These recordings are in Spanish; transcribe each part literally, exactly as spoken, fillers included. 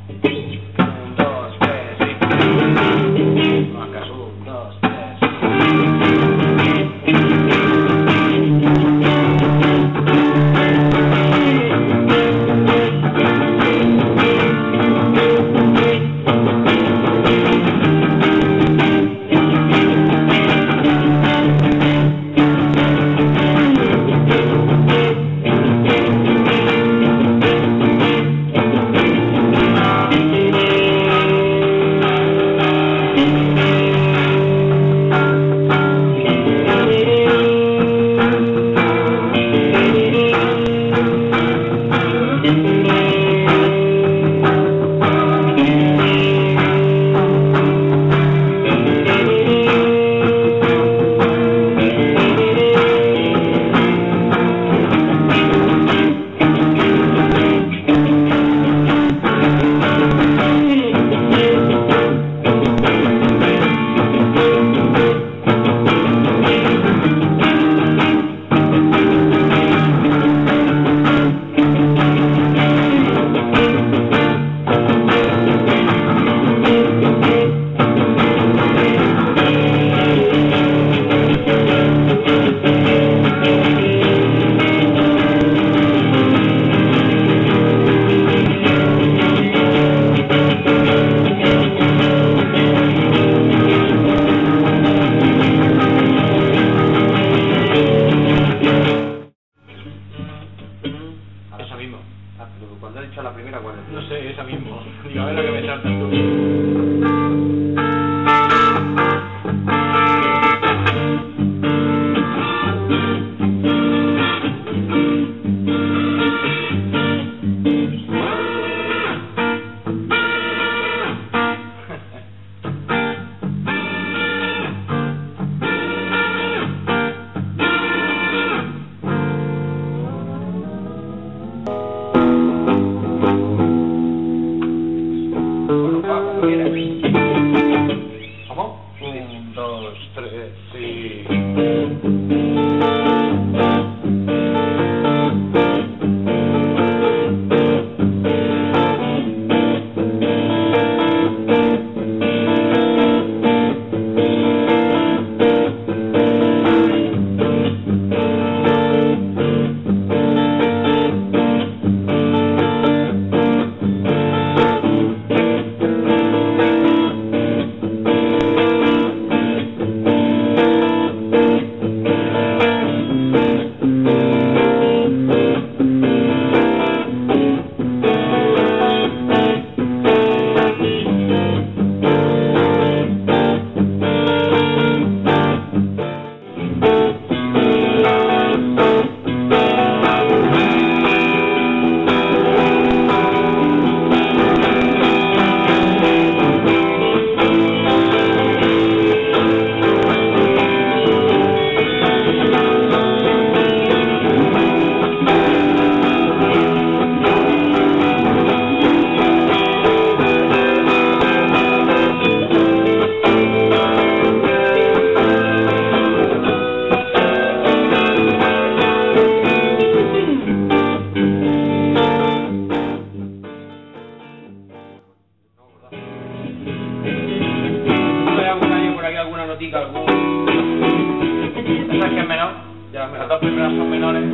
Un, dos, tres, y... Marcas, un, dos, tres. Cuando he dicho la primera, ¿cuál es? No sé, esa mismo. Digo, a ver lo que me saltas tú. ¿Cómo? Un, dos, tres, sí. Alguna notica, algún... Esa es que es menor, ya las dos primeras son menores.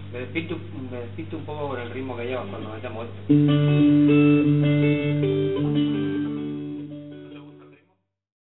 Me despiste, me despiste un poco con el ritmo que llevas cuando metemos esto.